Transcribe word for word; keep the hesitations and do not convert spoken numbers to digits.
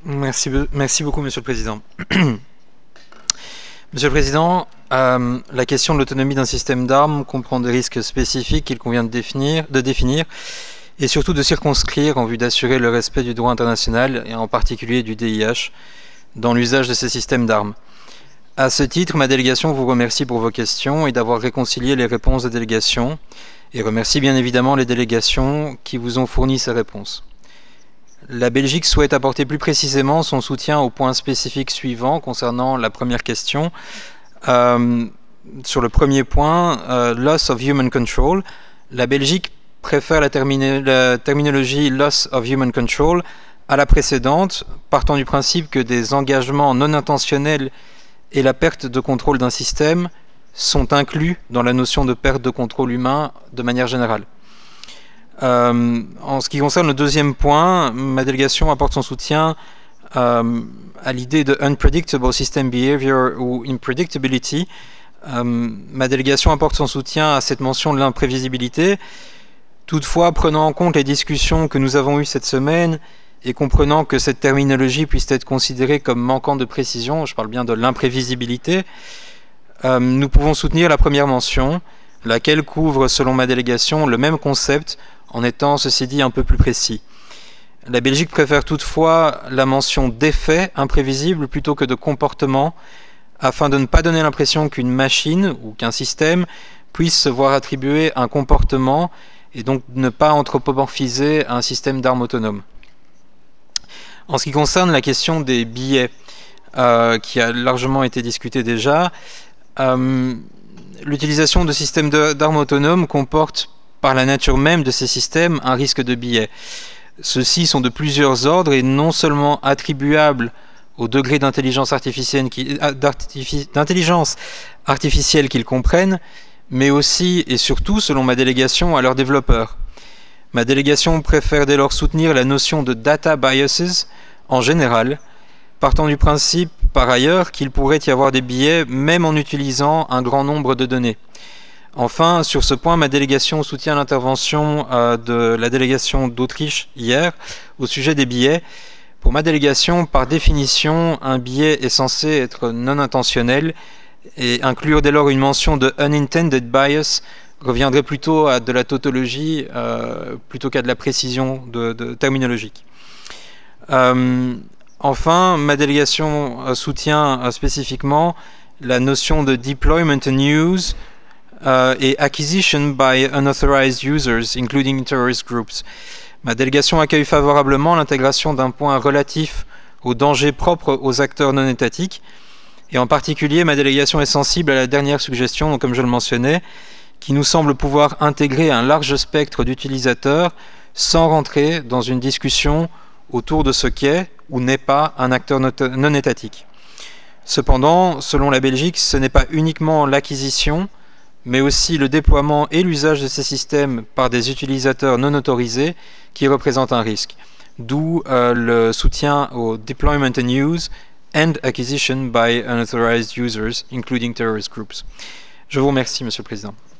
Merci, merci beaucoup, Monsieur le Président. Monsieur le Président, euh, la question de l'autonomie d'un système d'armes comprend des risques spécifiques qu'il convient de définir, de définir et surtout de circonscrire en vue d'assurer le respect du droit international et en particulier du D I H dans l'usage de ces systèmes d'armes. À ce titre, ma délégation vous remercie pour vos questions et d'avoir réconcilié les réponses des délégations et remercie bien évidemment les délégations qui vous ont fourni ces réponses. La Belgique souhaite apporter plus précisément son soutien aux points spécifiques suivants concernant la première question. Euh, sur le premier point, euh, loss of human control, la Belgique préfère la, termine la terminologie loss of human control à la précédente, partant du principe que des engagements non intentionnels et la perte de contrôle d'un système sont inclus dans la notion de perte de contrôle humain de manière générale. Euh, en ce qui concerne le deuxième point, ma délégation apporte son soutien euh, à l'idée de unpredictable system behavior ou unpredictability. Euh, ma délégation apporte son soutien à cette mention de l'imprévisibilité. Toutefois, prenant en compte les discussions que nous avons eues cette semaine et comprenant que cette terminologie puisse être considérée comme manquant de précision, je parle bien de l'imprévisibilité, euh, nous pouvons soutenir la première mention, laquelle couvre, selon ma délégation, le même concept en étant, ceci dit, un peu plus précis. La Belgique préfère toutefois la mention d'effet imprévisible plutôt que de comportement, afin de ne pas donner l'impression qu'une machine ou qu'un système puisse se voir attribuer un comportement et donc ne pas anthropomorphiser un système d'armes autonome. En ce qui concerne la question des billets, euh, qui a largement été discutée déjà, euh, l'utilisation de systèmes d'armes autonomes comporte, par la nature même de ces systèmes, un risque de biais. Ceux-ci sont de plusieurs ordres et non seulement attribuables au degré d'intelligence artificielle qu'ils comprennent, mais aussi et surtout, selon ma délégation, à leurs développeurs. Ma délégation préfère dès lors soutenir la notion de data biases en général, partant du principe, par ailleurs, qu'il pourrait y avoir des biais même en utilisant un grand nombre de données. Enfin, sur ce point, ma délégation soutient l'intervention euh, de la délégation d'Autriche hier au sujet des biais. Pour ma délégation, par définition, un biais est censé être non intentionnel et inclure dès lors une mention de unintended bias reviendrait plutôt à de la tautologie euh, plutôt qu'à de la précision de, de terminologique. Euh, enfin, ma délégation soutient euh, spécifiquement la notion de deployment and use euh, et acquisition by unauthorized users, including terrorist groups. Ma délégation accueille favorablement l'intégration d'un point relatif aux dangers propres aux acteurs non étatiques. Et en particulier, ma délégation est sensible à la dernière suggestion, comme je le mentionnais, qui nous semble pouvoir intégrer un large spectre d'utilisateurs sans rentrer dans une discussion autour de ce qu'est ou n'est pas un acteur non étatique. Cependant, selon la Belgique, ce n'est pas uniquement l'acquisition, mais aussi le déploiement et l'usage de ces systèmes par des utilisateurs non autorisés qui représentent un risque. D'où euh, le soutien au deployment and use and acquisition by unauthorized users, including terrorist groups. Je vous remercie, Monsieur le Président.